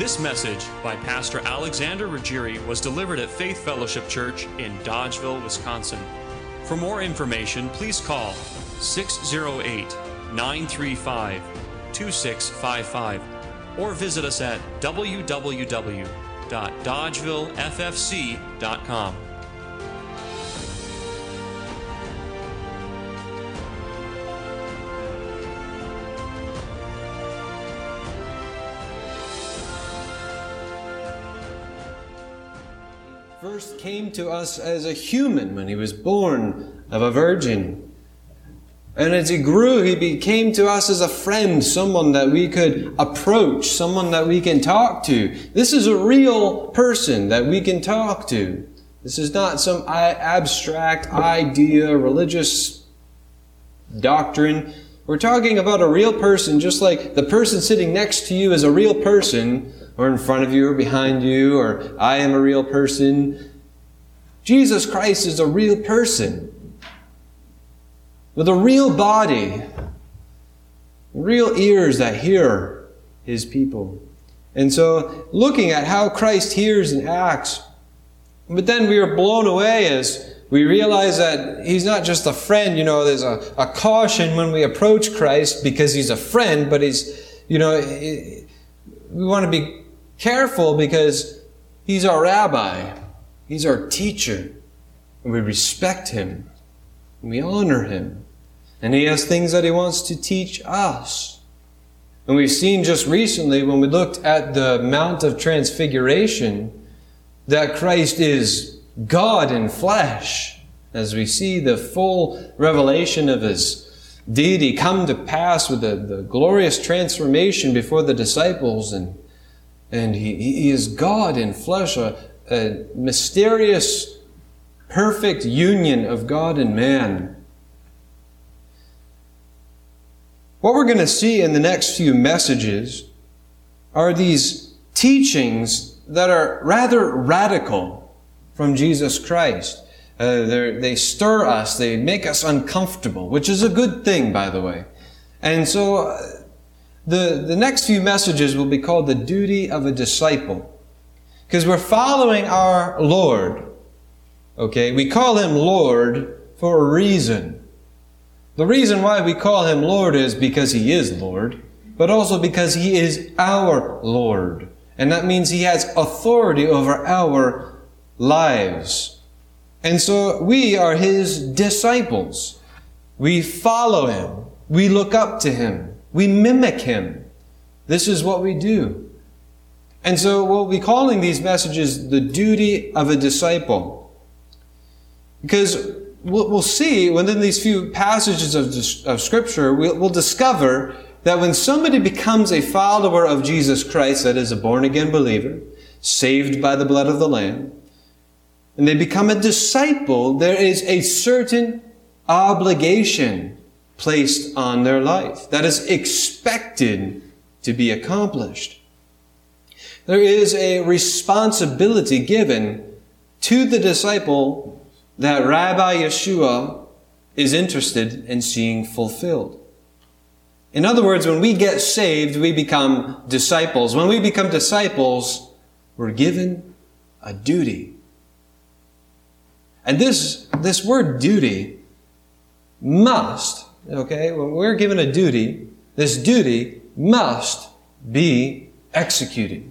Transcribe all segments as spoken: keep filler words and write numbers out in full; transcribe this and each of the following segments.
This message by Pastor Alexander Ruggieri was delivered at Faith Fellowship Church in Dodgeville, Wisconsin. For more information, please call six oh eight, nine three five, two six five five or visit us at w w w dot dodgeville f f c dot com. First came to us as a human when he was born of a virgin. And as he grew, he became to us as a friend, someone that we could approach, someone that we can talk to. This is a real person that we can talk to. This is not some abstract idea, religious doctrine. We're talking about a real person, just like the person sitting next to you is a real person, or in front of you or behind you, or I am a real person. Jesus Christ is a real person with a real body, real ears that hear His people. And so, looking at how Christ hears and acts, but then we are blown away as we realize that He's not just a friend. You know, there's a, a caution when we approach Christ because He's a friend, but He's, you know, we want to be careful because He's our rabbi. He's our teacher. And we respect Him. And we honor Him. And He has things that He wants to teach us. And we've seen just recently when we looked at the Mount of Transfiguration that Christ is God in flesh. As we see the full revelation of His deity come to pass with the, the glorious transformation before the disciples, and And he, he is God in flesh, a, a mysterious, perfect union of God and man. What we're going to see in the next few messages are these teachings that are rather radical from Jesus Christ. Uh, they stir us, they make us uncomfortable, which is a good thing, by the way. And so Uh, The, the next few messages will be called the duty of a disciple. Because we're following our Lord. Okay? We call Him Lord for a reason. The reason why we call Him Lord is because He is Lord, but also because He is our Lord. And that means He has authority over our lives. And so we are His disciples. We follow Him. We look up to Him. We mimic Him. This is what we do. And so we'll be calling these messages the duty of a disciple. Because we'll see within these few passages of, of Scripture, we'll, we'll discover that when somebody becomes a follower of Jesus Christ, that is a born-again believer, saved by the blood of the Lamb, and they become a disciple, there is a certain obligation placed on their life that is expected to be accomplished. There is a responsibility given to the disciple that Rabbi Yeshua is interested in seeing fulfilled. In other words, when we get saved, we become disciples. When we become disciples, we're given a duty. And this, this word duty must Okay, when we're given a duty, this duty must be executed.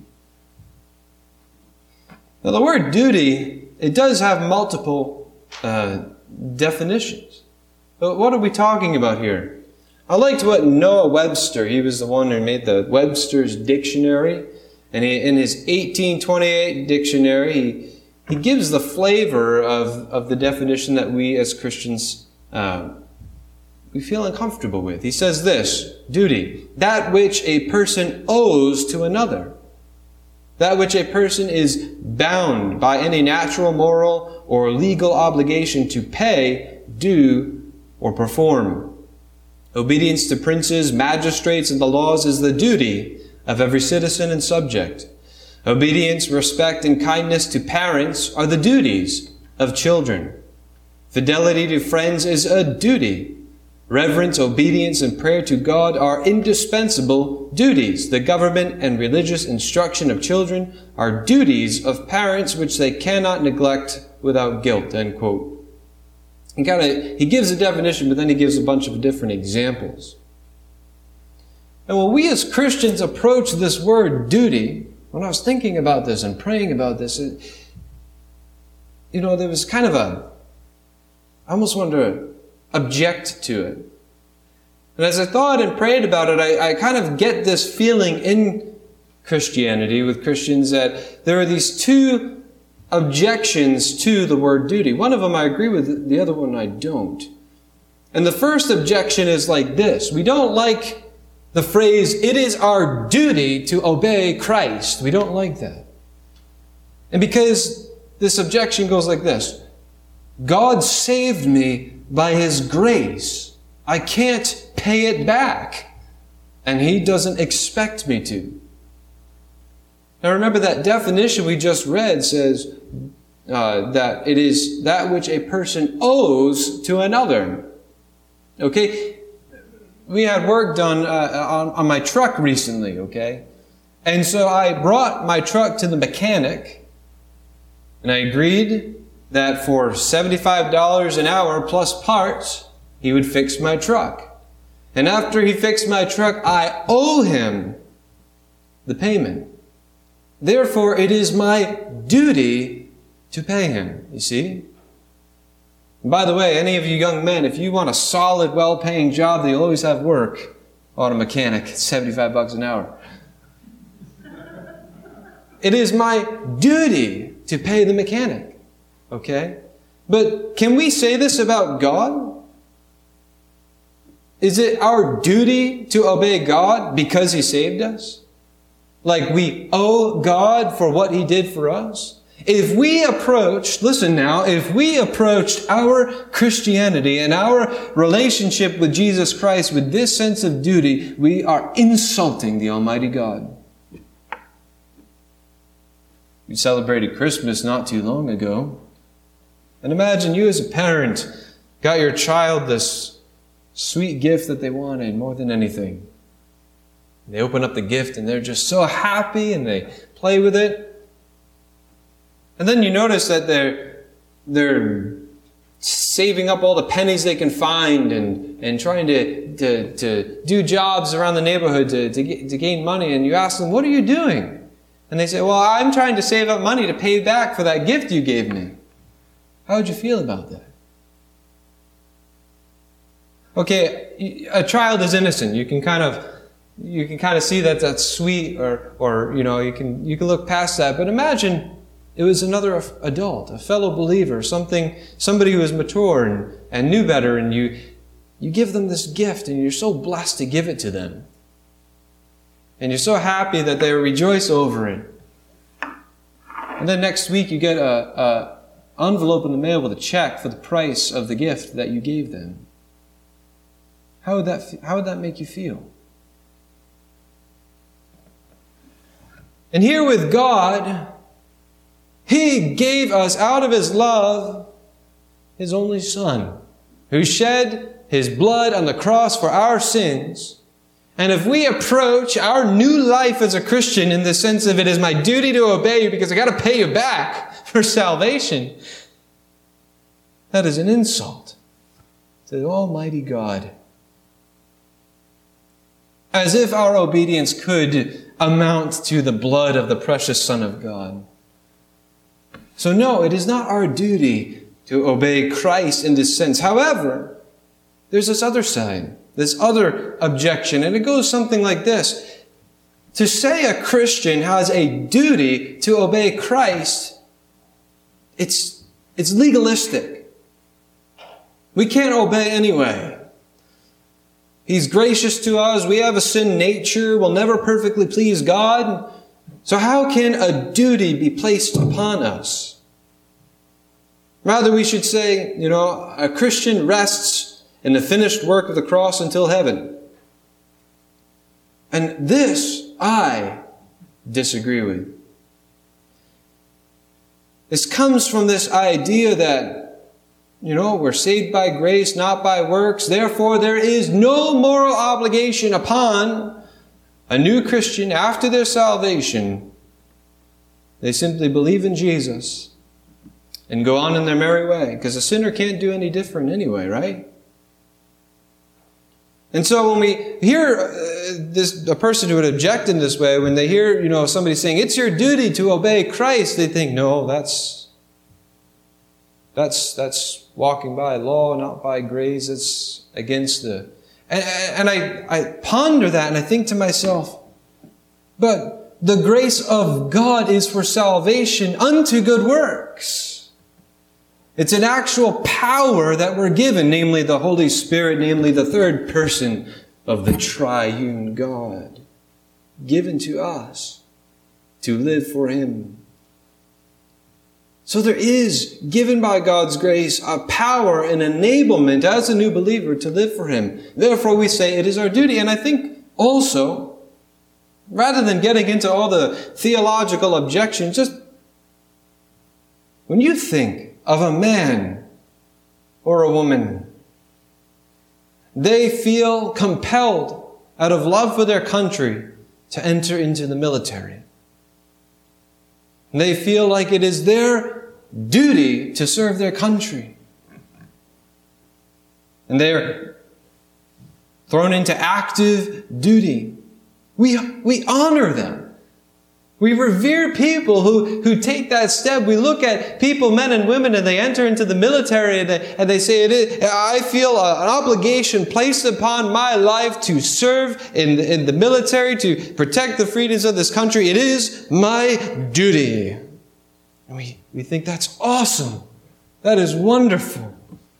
Now, the word duty, it does have multiple uh, definitions. But what are we talking about here? I liked what Noah Webster, he was the one who made the Webster's Dictionary, and he, in his eighteen twenty-eight dictionary, he, he gives the flavor of, of the definition that we as Christians uh, we feel uncomfortable with. He says this: duty, that which a person owes to another. That which a person is bound by any natural, moral, or legal obligation to pay, do, or perform. Obedience to princes, magistrates, and the laws is the duty of every citizen and subject. Obedience, respect, and kindness to parents are the duties of children. Fidelity to friends is a duty. Reverence, obedience, and prayer to God are indispensable duties. The government and religious instruction of children are duties of parents which they cannot neglect without guilt, end quote. He, kind of, he gives a definition, but then he gives a bunch of different examples. And when we as Christians approach this word duty, when I was thinking about this and praying about this, it, you know, there was kind of a, I almost wanted to object to it. And as I thought and prayed about it, I, I kind of get this feeling in Christianity with Christians that there are these two objections to the word duty. One of them I agree with, the other one I don't. And the first objection is like this. We don't like the phrase, it is our duty to obey Christ. We don't like that. And because this objection goes like this. God saved me by His grace. I can't pay it back. And He doesn't expect me to. Now remember that definition we just read says uh, that it is that which a person owes to another. Okay? We had work done uh, on, on my truck recently, okay? And so I brought my truck to the mechanic and I agreed that for seventy-five dollars an hour plus parts, he would fix my truck. And after he fixed my truck, I owe him the payment. Therefore, it is my duty to pay him, you see? And by the way, any of you young men, if you want a solid, well-paying job that you'll always have work, auto mechanic, seventy-five bucks an hour. It is my duty to pay the mechanic, okay? But can we say this about God? Is it our duty to obey God because He saved us? Like we owe God for what He did for us? If we approached, listen now, if we approached our Christianity and our relationship with Jesus Christ with this sense of duty, we are insulting the Almighty God. We celebrated Christmas not too long ago. And imagine you as a parent got your child this sweet gift that they wanted more than anything. They open up the gift and they're just so happy and they play with it. And then you notice that they're, they're saving up all the pennies they can find and, and trying to, to, to do jobs around the neighborhood to, to, get, to gain money. And you ask them, what are you doing? And they say, well, I'm trying to save up money to pay back for that gift you gave me. How would you feel about that? Okay, a child is innocent. You can kind of, you can kind of see that that's sweet, or, or you know, you can, you can look past that. But imagine it was another adult, a fellow believer, something, somebody who was mature and, and knew better, and you, you give them this gift, and you're so blessed to give it to them. And you're so happy that they rejoice over it. And then next week you get a, a envelope in the mail with a check for the price of the gift that you gave them. How would that, how would that make you feel? And here with God, He gave us out of His love His only Son, who shed His blood on the cross for our sins. And if we approach our new life as a Christian in the sense of it is my duty to obey you because I got to pay you back for salvation, that is an insult to the Almighty God. As if our obedience could amount to the blood of the precious Son of God. So no, it is not our duty to obey Christ in this sense. However, there's this other side. This other objection, and it goes something like this. To say a Christian has a duty to obey Christ, it's, it's legalistic. We can't obey anyway. He's gracious to us. We have a sin nature. We'll never perfectly please God. So how can a duty be placed upon us? Rather, we should say, you know, a Christian rests in the finished work of the cross until heaven. And this I disagree with. This comes from this idea that You know, we're saved by grace, not by works. Therefore, there is no moral obligation upon a new Christian after their salvation. They simply believe in Jesus and go on in their merry way. Because a sinner can't do any different anyway, right? And so when we hear uh, this, a person who would object in this way, when they hear, you know, somebody saying, it's your duty to obey Christ, they think, no, that's, that's, that's walking by law, not by grace. It's against the, and, and I, I ponder that and I think to myself, but the grace of God is for salvation unto good works. It's an actual power that we're given, namely the Holy Spirit, namely the third person of the triune God, given to us to live for Him. So there is, given by God's grace, a power and enablement as a new believer to live for Him. Therefore we say it is our duty. And I think also, rather than getting into all the theological objections, just when you think of a man or a woman, they feel compelled out of love for their country to enter into the military. And they feel like it is their duty to serve their country. And they're thrown into active duty. We, we honor them. We revere people who, who take that step. We look at people, men and women, and they enter into the military and they, and they say, it is, I feel a, an obligation placed upon my life to serve in, in the military, to protect the freedoms of this country. It is my duty. And we, we think that's awesome. That is wonderful.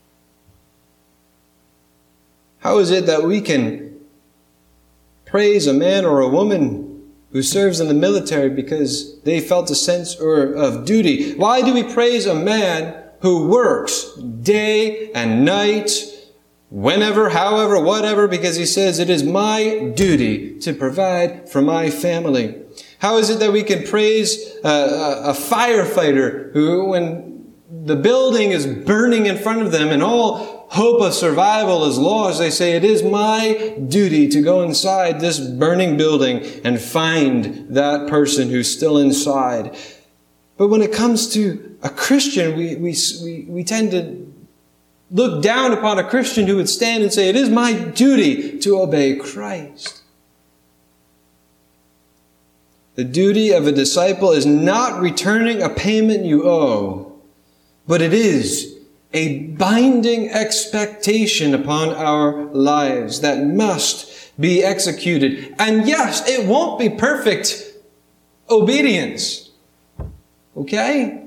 How is it that we can praise a man or a woman who serves in the military because they felt a sense or of duty? Why do we praise a man who works day and night, whenever, however, whatever, because he says it is my duty to provide for my family? How is it that we can praise a, a, a firefighter who, when the building is burning in front of them and all hope of survival is lost, they say, it is my duty to go inside this burning building and find that person who's still inside. But when it comes to a Christian, we, we, we, we tend to look down upon a Christian who would stand and say, it is my duty to obey Christ. The duty of a disciple is not returning a payment you owe, but it is a binding expectation upon our lives that must be executed. And yes, it won't be perfect obedience. Okay?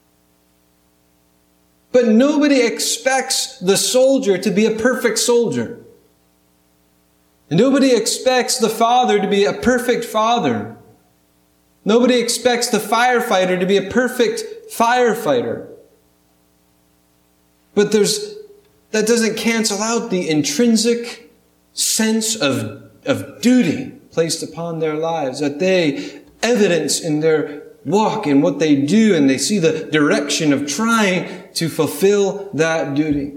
But nobody expects the soldier to be a perfect soldier. And nobody expects the father to be a perfect father. Nobody expects the firefighter to be a perfect firefighter. But there's, that doesn't cancel out the intrinsic sense of, of duty placed upon their lives, that they evidence in their walk and what they do, and they see the direction of trying to fulfill that duty.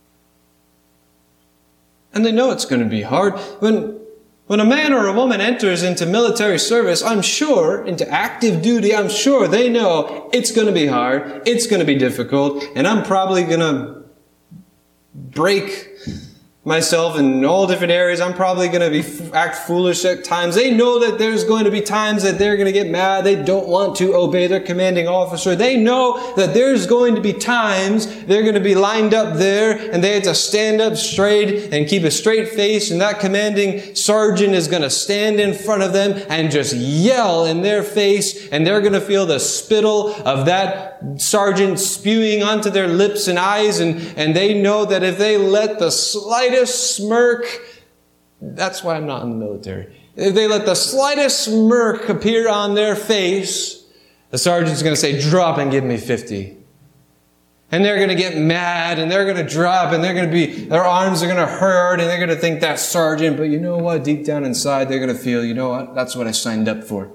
And they know it's going to be hard. When, when a man or a woman enters into military service, I'm sure, into active duty, I'm sure they know it's going to be hard, it's going to be difficult, and I'm probably going to break myself in all different areas. I'm probably going to be act foolish at times. They know that there's going to be times that they're going to get mad. They don't want to obey their commanding officer. They know that there's going to be times they're going to be lined up there and they have to stand up straight and keep a straight face, and that commanding sergeant is going to stand in front of them and just yell in their face, and they're going to feel the spittle of that sergeant spewing onto their lips and eyes, and, and they know that if they let the slightest smirk, that's why I'm not in the military. If they let the slightest smirk appear on their face, the sergeant's going to say, drop and give me fifty. And they're going to get mad, and they're going to drop, and they're going to be, their arms are going to hurt, and they're going to think that's sergeant. But you know what? Deep down inside, they're going to feel, you know what? That's what I signed up for.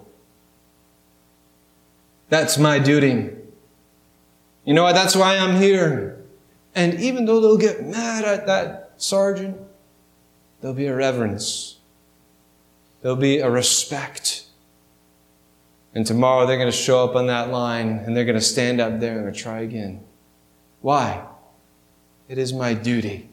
That's my duty. You know what? That's why I'm here. And even though they'll get mad at that sergeant, there'll be a reverence. There'll be a respect. And tomorrow they're going to show up on that line and they're going to stand up there and they're going to try again. Why? It is my duty.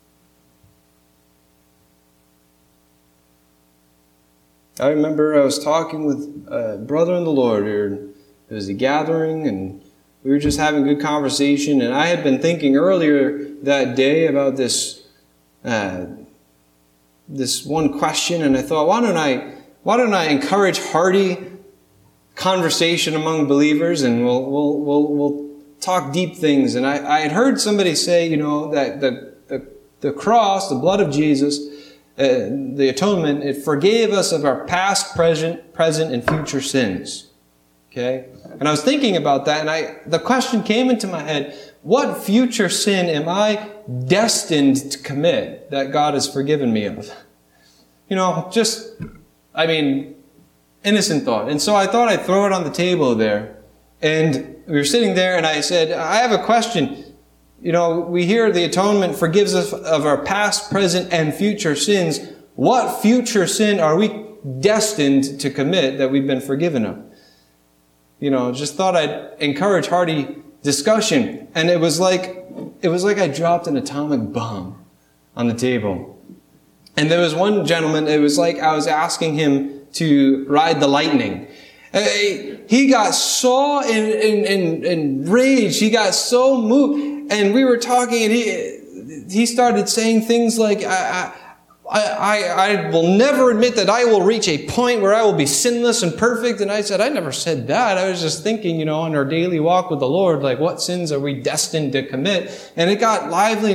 I remember I was talking with a brother in the Lord. It was a gathering and we were just having good conversation. And I had been thinking earlier that day about this uh, this one question. And I thought, why don't I, why don't I encourage hearty conversation among believers, and we'll we'll we'll, we'll talk deep things. And I, I had heard somebody say, you know, that the the, the cross, the blood of Jesus, uh, the atonement, it forgave us of our past, present, present, and future sins. Okay, and I was thinking about that, and I the question came into my head: what future sin am I destined to commit that God has forgiven me of? You know, just I mean. Innocent thought. And so I thought I'd throw it on the table there. And we were sitting there and I said, I have a question. You know, we hear the atonement forgives us of our past, present, and future sins. What future sin are we destined to commit that we've been forgiven of? You know, just thought I'd encourage hearty discussion. And it was like, it was like I dropped an atomic bomb on the table. And there was one gentleman, it was like I was asking him to ride the lightning. He got so in, in, in, enraged. He got so moved. And we were talking and he, he started saying things like, I, I, I, I will never admit that I will reach a point where I will be sinless and perfect. And I said, I never said that. I was just thinking, you know, on our daily walk with the Lord, like what sins are we destined to commit? And it got lively.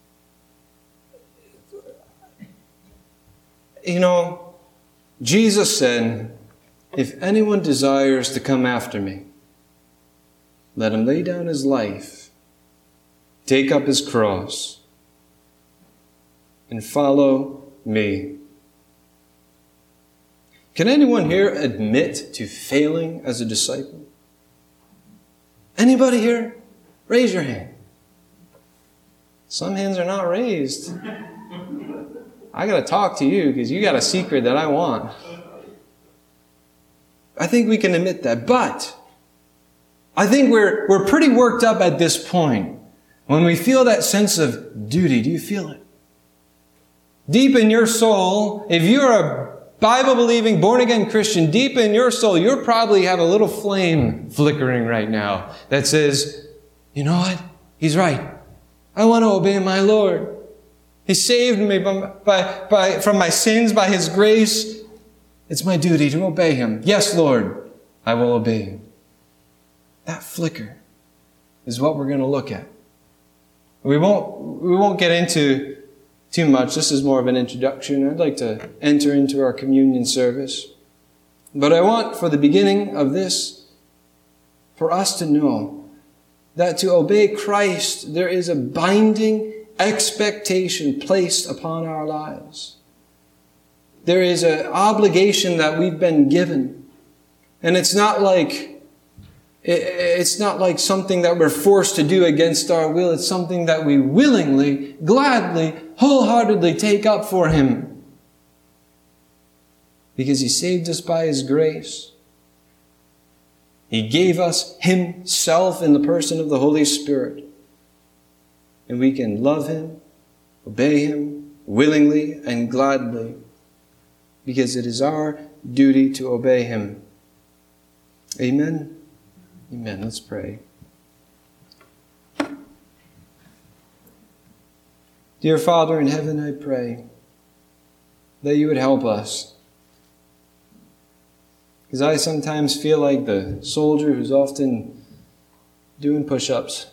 You know, Jesus said, if anyone desires to come after me, let him lay down his life, take up his cross, and follow me. Can anyone here admit to failing as a disciple? Anybody here? Raise your hand. Some hands are not raised. I got to talk to you because you got a secret that I want. I think we can admit that. But I think we're, we're pretty worked up at this point when we feel that sense of duty. Do you feel it? Deep in your soul, if you're a Bible-believing, born-again Christian, deep in your soul, you probably have a little flame flickering right now that says, you know what? He's right. I want to obey my Lord. He saved me by, by, by, from my sins by His grace. It's my duty to obey Him. Yes, Lord, I will obey Him. That flicker is what we're going to look at. We won't, we won't get into too much. This is more of an introduction. I'd like to enter into our communion service. But I want, for the beginning of this, for us to know that to obey Christ, there is a binding expectation placed upon our lives. There is an obligation that we've been given. And it's not like, it's not like something that we're forced to do against our will. It's something that we willingly, gladly, wholeheartedly take up for Him. Because He saved us by His grace. He gave us Himself in the person of the Holy Spirit. And we can love Him, obey Him, willingly and gladly, because it is our duty to obey Him. Amen? Amen. Let's pray. Dear Father in heaven, I pray that You would help us. Because I sometimes feel like the soldier who's often doing push-ups.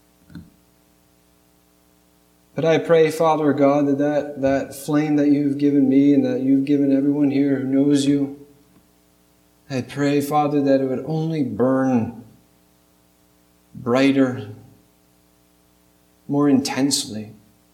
But I pray, Father God, that, that that flame that You've given me and that You've given everyone here who knows You, I pray, Father, that it would only burn brighter, more intensely.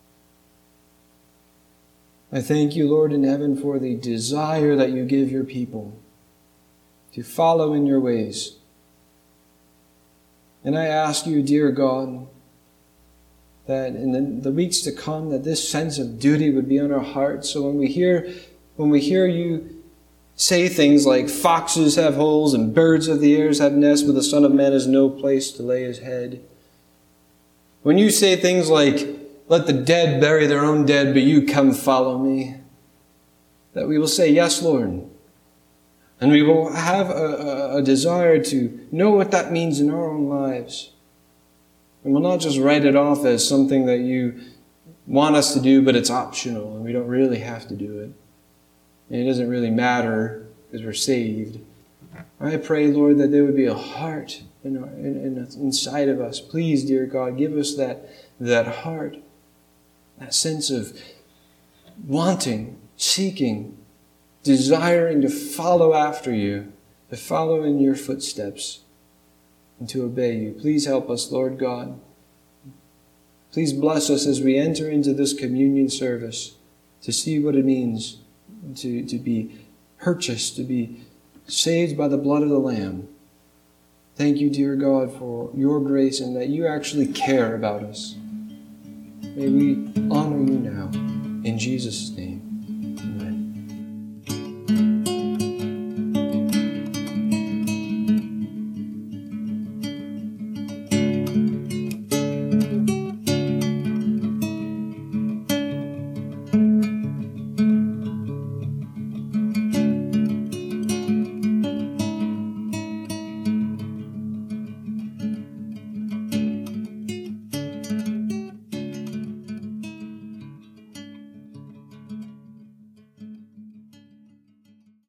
I thank You, Lord in heaven, for the desire that You give Your people to follow in Your ways. And I ask You, dear God, that in the, the weeks to come, that this sense of duty would be on our hearts. So when we hear, when we hear you say things like, foxes have holes and birds of the air have nests, but the Son of Man has no place to lay his head. When you say things like, let the dead bury their own dead, but you come follow me, that we will say, yes, Lord. And we will have a, a, a desire to know what that means in our own lives. And we'll not just write it off as something that you want us to do, but it's optional, and we don't really have to do it. And it doesn't really matter because we're saved. I pray, Lord, that there would be a heart in our, in, in, inside of us. Please, dear God, give us that, that heart, that sense of wanting, seeking, desiring to follow after you, to follow in your footsteps, and to obey you. Please help us, Lord God. Please bless us as we enter into this communion service to see what it means to, to be purchased, to be saved by the blood of the Lamb. Thank you, dear God, for your grace and that you actually care about us. May we honor you now. In Jesus' name.